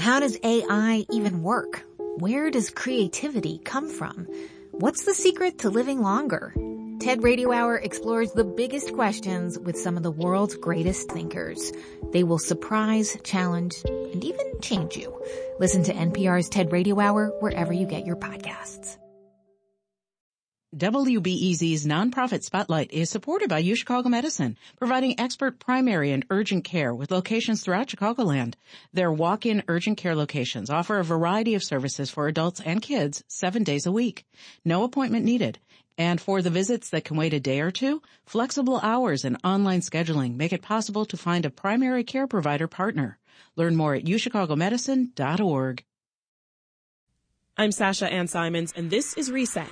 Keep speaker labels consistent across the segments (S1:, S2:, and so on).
S1: How does AI even work? Where does creativity come from? What's the secret to living longer? TED Radio Hour explores the biggest questions with some of the world's greatest thinkers. They will surprise, challenge, and even change you. Listen to NPR's TED Radio Hour wherever you get your podcasts.
S2: WBEZ's nonprofit Spotlight is supported by UChicago Medicine, providing expert primary and urgent care with locations throughout Chicagoland. Their walk-in urgent care locations offer a variety of services for adults and kids 7 days a week. No appointment needed. And for the visits that can wait a day or two, flexible hours and online scheduling make it possible to find a primary care provider partner. Learn more at uchicagomedicine.org.
S3: I'm Sasha Ann Simons, and this is Reset.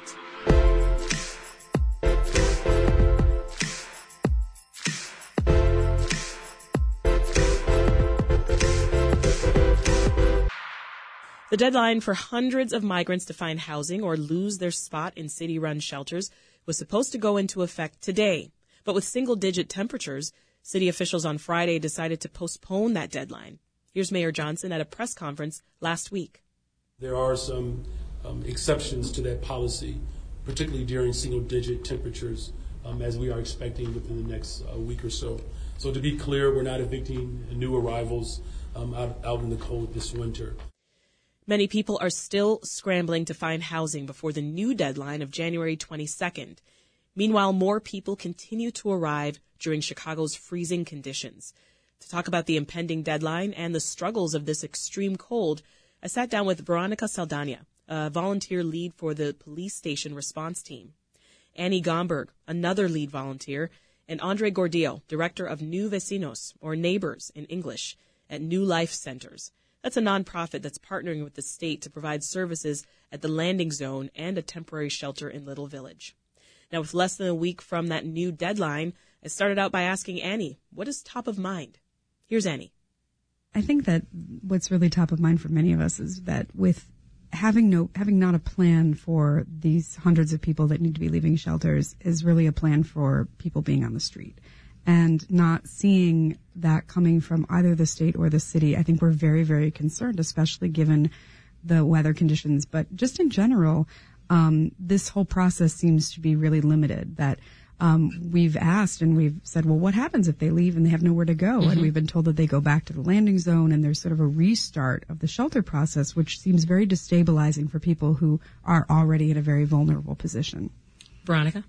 S3: The deadline for hundreds of migrants to find housing or lose their spot in city-run shelters was supposed to go into effect today. But with single-digit temperatures, city officials on Friday decided to postpone that deadline. Here's Mayor Johnson at a press conference last week.
S4: There are some exceptions to that policy, particularly during single-digit temperatures, as we are expecting within the next week or so. So to be clear, we're not evicting new arrivals out in the cold this winter.
S3: Many people are still scrambling to find housing before the new deadline of January 22nd. Meanwhile, more people continue to arrive during Chicago's freezing conditions. To talk about the impending deadline and the struggles of this extreme cold, I sat down with Veronica Saldana, a volunteer lead for the police station response team, Annie Gomberg, another lead volunteer, and Andre Gordillo, director of New Vecinos, or Neighbors in English, at New Life Centers. That's a nonprofit that's partnering with the state to provide services at the landing zone and a temporary shelter in Little Village. Now, with less than a week from that new deadline, I started out by asking Annie, what is top of mind? Here's Annie.
S5: I think that what's really top of mind for many of us is that with having not a plan for these hundreds of people that need to be leaving shelters is really a plan for people being on the street. And not seeing that coming from either the state or the city, I think we're very, very concerned, especially given the weather conditions. But just in general, this whole process seems to be really limited. That we've asked and we've said, well, what happens if they leave and they have nowhere to go? Mm-hmm. And we've been told that they go back to the landing zone and there's sort of a restart of the shelter process, which seems very destabilizing for people who are already in a very vulnerable position.
S3: Veronica?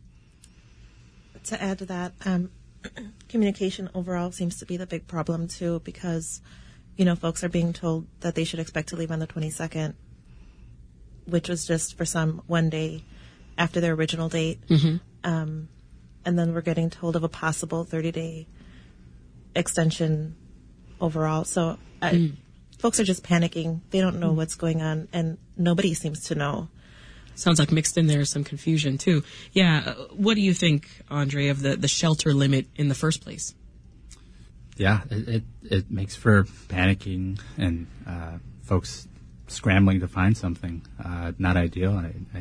S6: To add to that, communication overall seems to be the big problem too, because, folks are being told that they should expect to leave on the 22nd, which was just for some 1 day after their original date. Mm-hmm. And then we're getting told of a possible 30-day extension overall. So folks are just panicking. They don't know what's going on, and nobody seems to know.
S3: Sounds like mixed in there is some confusion, too. Yeah, what do you think, Andre, of the shelter limit in the first place?
S7: Yeah, it makes for panicking and folks scrambling to find something. Not ideal.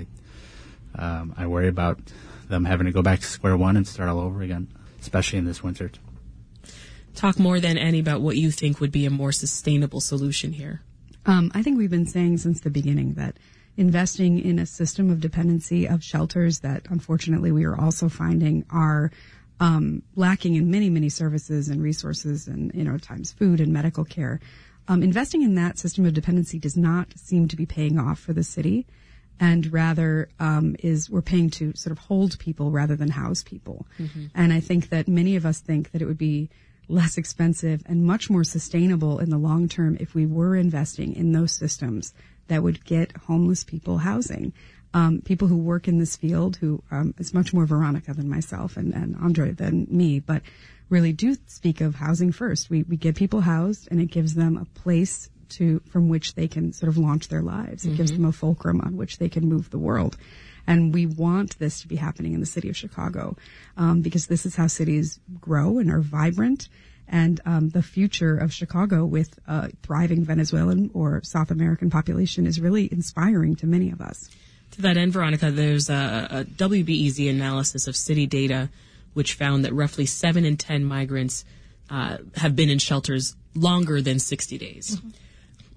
S7: I worry about them having to go back to square one and start all over again, especially in this winter.
S3: Talk more then, Annie, about what you think would be a more sustainable solution here.
S5: I think we've been saying since the beginning that investing in a system of dependency of shelters that unfortunately we are also finding are lacking in many, many services and resources and, at times food and medical care. Investing in that system of dependency does not seem to be paying off for the city, and rather we're paying to sort of hold people rather than house people. Mm-hmm. And I think that many of us think that it would be less expensive and much more sustainable in the long term if we were investing in those systems that would get homeless people housing. People who work in this field, who is much more Veronica than myself and Andre than me, but really do speak of housing first. We get people housed, and it gives them a place from which they can sort of launch their lives. It mm-hmm. gives them a fulcrum on which they can move the world. And we want this to be happening in the city of Chicago, because this is how cities grow and are vibrant. And the future of Chicago with a thriving Venezuelan or South American population is really inspiring to many of us.
S3: To that end, Veronica, there's a WBEZ analysis of city data which found that roughly 7 in 10 migrants have been in shelters longer than 60 days. Mm-hmm.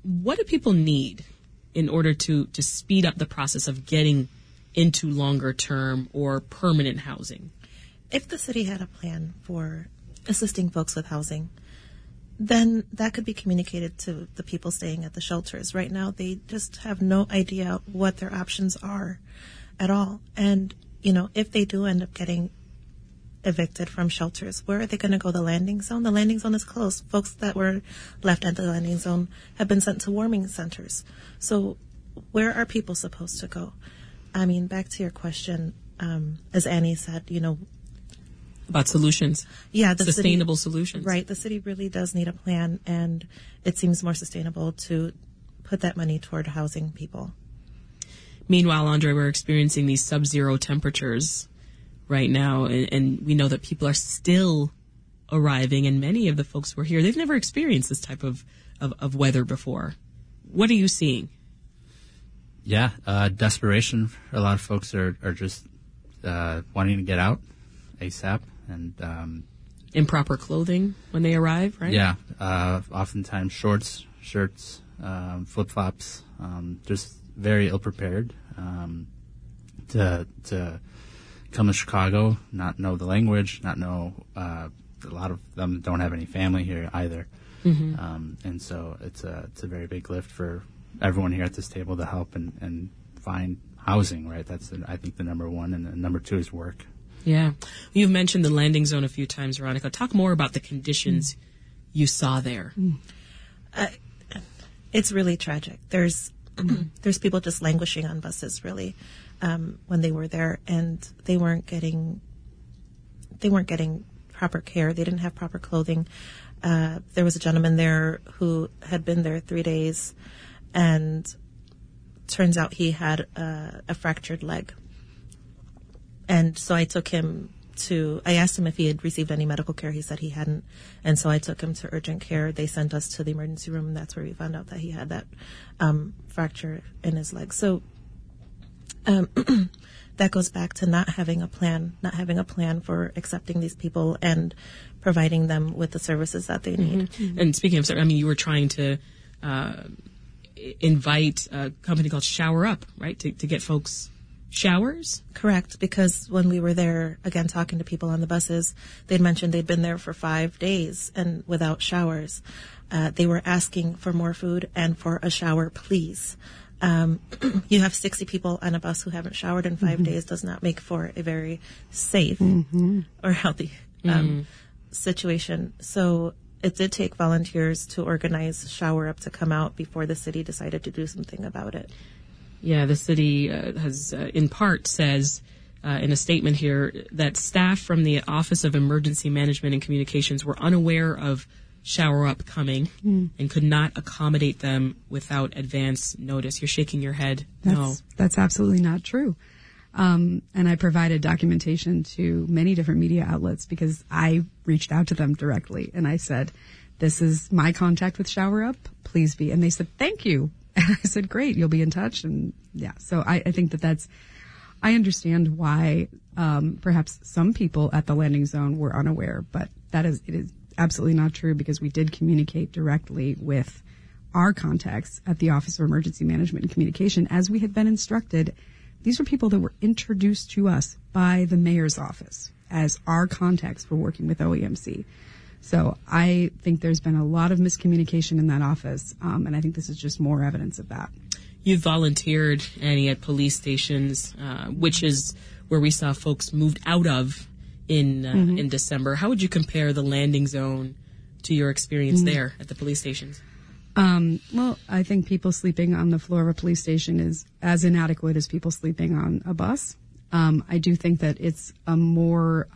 S3: what do people need in order to speed up the process of getting into longer term or permanent housing?
S6: If the city had a plan for assisting folks with housing, then that could be communicated to the people staying at the shelters. Right now, they just have no idea what their options are at all. And, if they do end up getting evicted from shelters, where are they going to go? The landing zone? The landing zone is closed. Folks that were left at the landing zone have been sent to warming centers. So where are people supposed to go? I mean, back to your question, as Annie said,
S3: about solutions.
S6: Yeah,
S3: sustainable solutions.
S6: Right. The city really does need a plan, and it seems more sustainable to put that money toward housing people.
S3: Meanwhile, Andre, we're experiencing these sub-zero temperatures right now, and we know that people are still arriving, and many of the folks who are here, they've never experienced this type of weather before. What are you seeing?
S7: Yeah, desperation. A lot of folks are just wanting to get out ASAP, and
S3: improper clothing when they arrive, right?
S7: Yeah, oftentimes shorts, shirts, flip-flops, just very ill-prepared to come to Chicago, not know the language, not know, a lot of them don't have any family here either. Mm-hmm. And so it's a very big lift for everyone here at this table to help and find housing, right? That's, I think, the number one, and the number two is work.
S3: Yeah. You've mentioned the landing zone a few times, Veronica. Talk more about the conditions you saw there.
S6: It's really tragic. There's people just languishing on buses, really, when they were there, and they weren't getting proper care. They didn't have proper clothing. There was a gentleman there who had been there 3 days, and turns out he had a fractured leg. And so I took him I asked him if he had received any medical care. He said he hadn't. And so I took him to urgent care. They sent us to the emergency room, and that's where we found out that he had that fracture in his leg. So that goes back to not having a plan for accepting these people and providing them with the services that they need.
S3: Mm-hmm. And speaking of, you were trying to invite a company called Shower Up, right, to get folks showers?
S6: Correct, because when we were there, again, talking to people on the buses, they'd mentioned they'd been there for 5 days and without showers. They were asking for more food and for a shower, please. You have 60 people on a bus who haven't showered in 5 days does not make for a very safe or healthy situation. So it did take volunteers to organize Shower Up to come out before the city decided to do something about it.
S3: Yeah, the city has, in part, says in a statement here that staff from the Office of Emergency Management and Communications were unaware of Shower Up coming and could not accommodate them without advance notice. You're shaking your head. No.
S5: That's absolutely not true. And I provided documentation to many different media outlets because I reached out to them directly and I said, this is my contact with Shower Up. Please be. And they said, thank you. And I said, great, you'll be in touch. And yeah, so I think I understand why perhaps some people at the landing zone were unaware, but it is absolutely not true because we did communicate directly with our contacts at the Office of Emergency Management and Communication as we had been instructed. These were people that were introduced to us by the mayor's office as our contacts for working with OEMC. So I think there's been a lot of miscommunication in that office, and I think this is just more evidence of that.
S3: You've volunteered, Annie, at police stations, which is where we saw folks moved out of in December. How would you compare the landing zone to your experience there at the police stations?
S5: Well, I think people sleeping on the floor of a police station is as inadequate as people sleeping on a bus. I do think that it's a more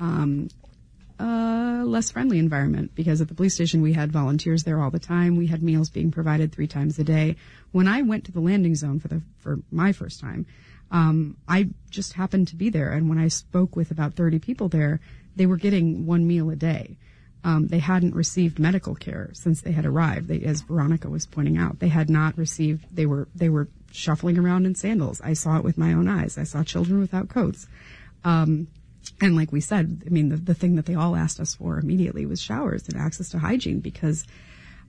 S5: less friendly environment because at the police station we had volunteers there all the time. We had meals being provided 3 times a day. When I went to the landing zone for my first time, I just happened to be there, and when I spoke with about 30 people there, they were getting 1 meal a day. They hadn't received medical care since they had arrived. As Veronica was pointing out, they had not received. They were shuffling around in sandals. I saw it with my own eyes. I saw children without coats. And like we said, the thing that they all asked us for immediately was showers and access to hygiene because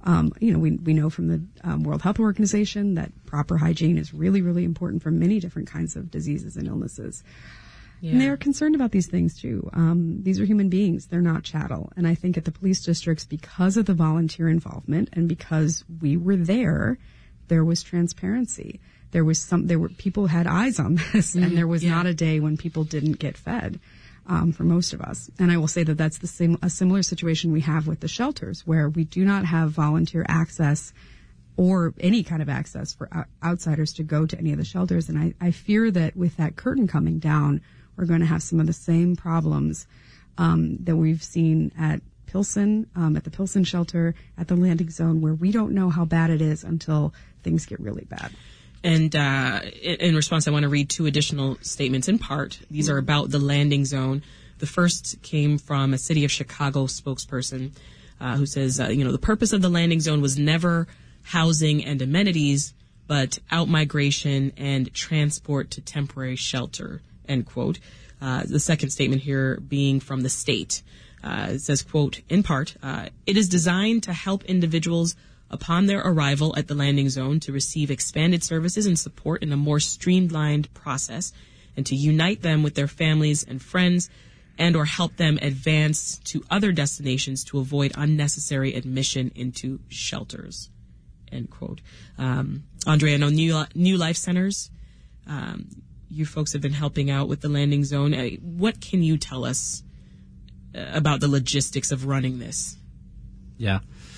S5: We know from the World Health Organization that proper hygiene is really, really important for many different kinds of diseases and illnesses. Yeah. And they are concerned about these things too. These are human beings. They're not chattel. And I think at the police districts, because of the volunteer involvement and because we were there was transparency. People had eyes on this, and there was not a day when people didn't get fed. For most of us. And I will say that that's a similar situation we have with the shelters, where we do not have volunteer access or any kind of access for outsiders to go to any of the shelters. And I fear that with that curtain coming down, we're going to have some of the same problems that we've seen at Pilsen, at the Pilsen shelter, at the landing zone, where we don't know how bad it is until things get really bad.
S3: And in response, I want to read two additional statements in part. These are about the landing zone. The first came from a City of Chicago spokesperson who says, the purpose of the landing zone was never housing and amenities, but out-migration and transport to temporary shelter, end quote. The second statement here being from the state. It says, quote, in part, it is designed to help individuals upon their arrival at the landing zone to receive expanded services and support in a more streamlined process, and to unite them with their families and friends, and or help them advance to other destinations to avoid unnecessary admission into shelters, end quote. Andre, I know New Life Centers, you folks have been helping out with the landing zone. What can you tell us about the logistics of running this?
S7: Yeah.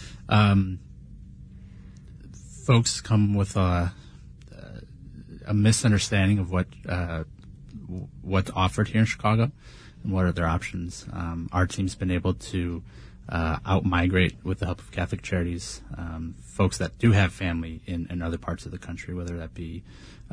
S7: Folks come with a misunderstanding of what's offered here in Chicago and what are their options. Our team's been able to out-migrate with the help of Catholic Charities folks that do have family in other parts of the country, whether that be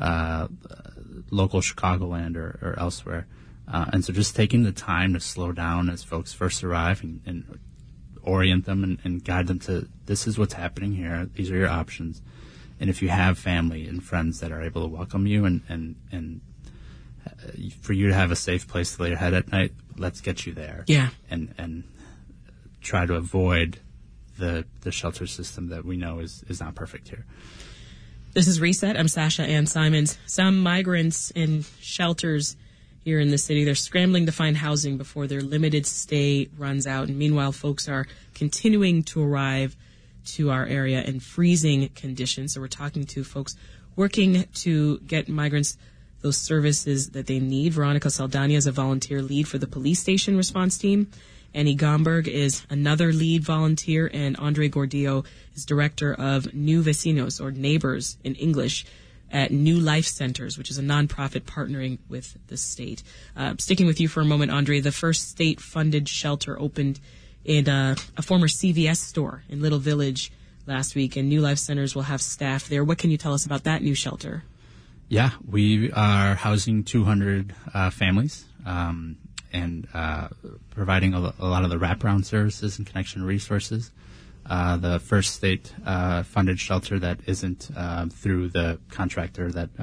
S7: local Chicagoland or elsewhere. And so just taking the time to slow down as folks first arrive and orient them and guide them to, this is what's happening here, these are your options. And if you have family and friends that are able to welcome you and for you to have a safe place to lay your head at night, let's get you there.
S3: Yeah.
S7: And try to avoid the shelter system that we know is not perfect here.
S3: This is Reset. I'm Sasha Ann Simons. Some migrants in shelters here in the city, they're scrambling to find housing before their limited stay runs out. And meanwhile, folks are continuing to arrive to our area in freezing conditions. So we're talking to folks working to get migrants those services that they need. Veronica Saldana is a volunteer lead for the police station response team. Annie Gomberg is another lead volunteer, and Andre Gordillo is director of New Vecinos, or Neighbors in English, at New Life Centers, which is a nonprofit partnering with the state. Sticking with you for a moment, Andre, the first state-funded shelter opened in a former CVS store in Little Village last week, and New Life Centers will have staff there. What can you tell us about that new shelter?
S7: Yeah, we are housing 200 families and providing a lot of the wraparound services and connection resources. The first state-funded shelter that isn't through the contractor that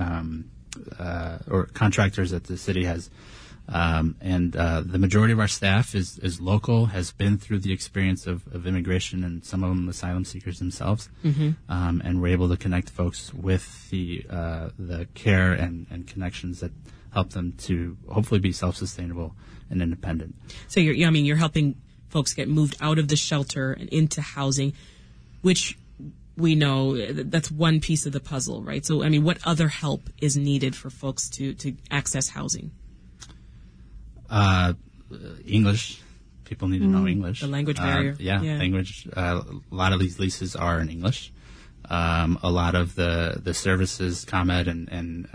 S7: or contractors that the city has. And the majority of our staff is local, has been through the experience of immigration, and some of them asylum seekers themselves. Mm-hmm. And we're able to connect folks with the care and connections that help them to hopefully be self-sustainable and independent.
S3: So you're helping folks get moved out of the shelter and into housing, which we know that's one piece of the puzzle, right? So, what other help is needed for folks to access housing?
S7: English. People need to know English.
S3: The language barrier.
S7: Language. A lot of these leases are in English. A lot of the services, ComEd and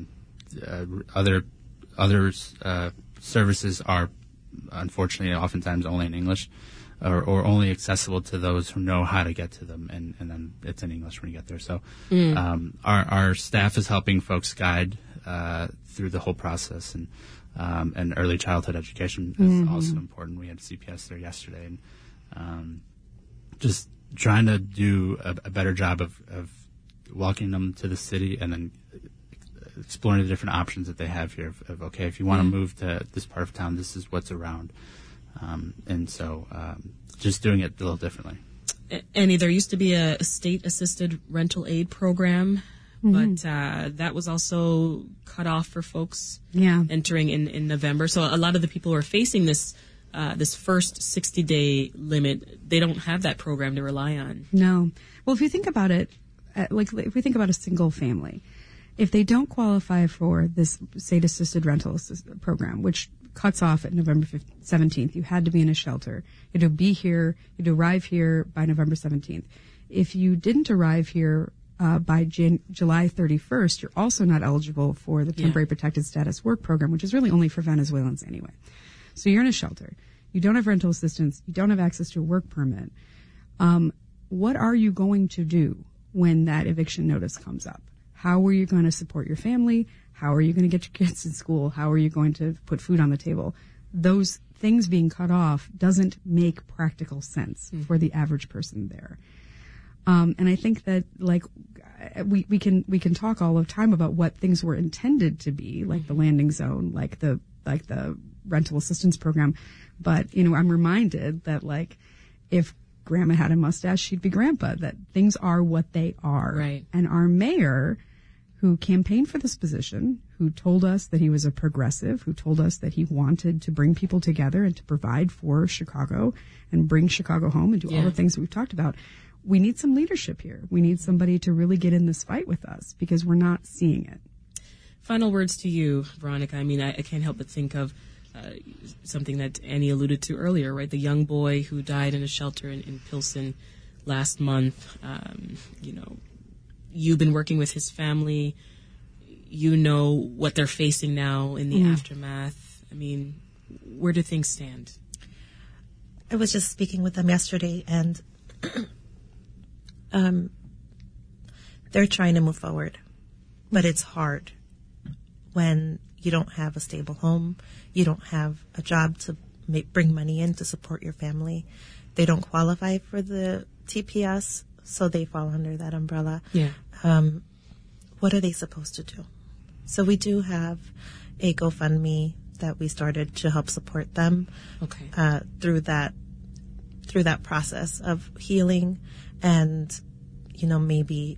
S7: other services are unfortunately oftentimes only in English, or only accessible to those who know how to get to them, and then it's in English when you get there. So our staff is helping folks guide through the whole process, and early childhood education is also important. We had CPS there yesterday, and just trying to do a better job of walking them to the city and then exploring the different options that they have here of okay, if you want to move to this part of town, this is what's around. And so just doing it a little differently.
S3: Annie, there used to be a state-assisted rental aid program, but that was also cut off for folks entering in November. So a lot of the people who are facing this first 60-day limit, they don't have that program to rely on.
S5: No. Well, if you think about it, if we think about a single family, if they don't qualify for this state-assisted rental program, which cuts off at November 17th, you had to be in a shelter. You had to be here, you had to arrive here by November 17th. If you didn't arrive here by July 31st, you're also not eligible for the Temporary Protected Status Work Program, which is really only for Venezuelans anyway. So you're in a shelter. You don't have rental assistance. You don't have access to a work permit. What are you going to do when that eviction notice comes up? How are you going to support your family? How are you going to get your kids in school? How are you going to put food on the table? Those things being cut off doesn't make practical sense for the average person there. And I think that we can talk all the time about what things were intended to be, like the landing zone, like the rental assistance program. But, I'm reminded that if Grandma had a mustache, she'd be Grandpa, that things are what they are.
S3: Right.
S5: And our mayor, who campaigned for this position, who told us that he was a progressive, who told us that he wanted to bring people together and to provide for Chicago and bring Chicago home and do all the things that we've talked about. We need some leadership here. We need somebody to really get in this fight with us because we're not seeing it.
S3: Final words to you, Veronica. I mean, I can't help but think of something that Annie alluded to earlier, right? The young boy who died in a shelter in Pilsen last month. You've been working with his family. You know what they're facing now in the aftermath. I mean, where do things stand?
S6: I was just speaking with them yesterday, and they're trying to move forward, but it's hard when you don't have a stable home, you don't have a job to bring money in to support your family. They don't qualify for the TPS, so they fall under that umbrella.
S3: Yeah.
S6: What are they supposed to do? So we do have a GoFundMe that we started to help support them through that process of healing, and maybe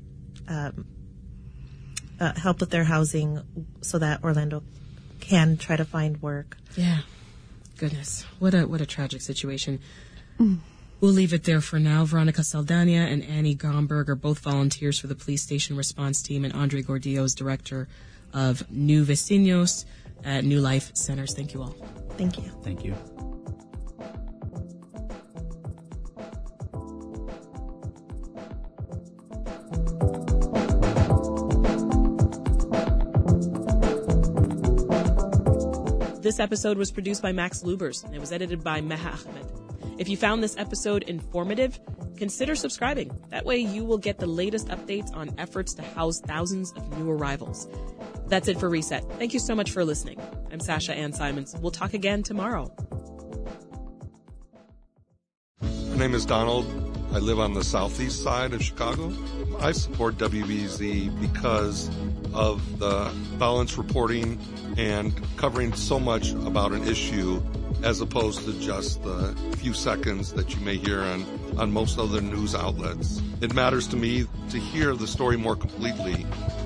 S6: help with their housing so that Orlando can try to find work.
S3: Yeah. Goodness. What a tragic situation. We'll leave it there for now. Veronica Saldana and Annie Gomberg are both volunteers for the police station response team, and Andre Gordillo is director of New Vecinos at New Life Centers. Thank you all.
S6: Thank you.
S7: Thank you.
S3: This episode was produced by Max Lubers, and it was edited by Meha Ahmed. If you found this episode informative, consider subscribing. That way you will get the latest updates on efforts to house thousands of new arrivals. That's it for Reset. Thank you so much for listening. I'm Sasha Ann Simons. We'll talk again tomorrow.
S8: My name is Donald. I live on the southeast side of Chicago. I support WBZ because of the balanced reporting and covering so much about an issue as opposed to just the few seconds that you may hear on most other news outlets. It matters to me to hear the story more completely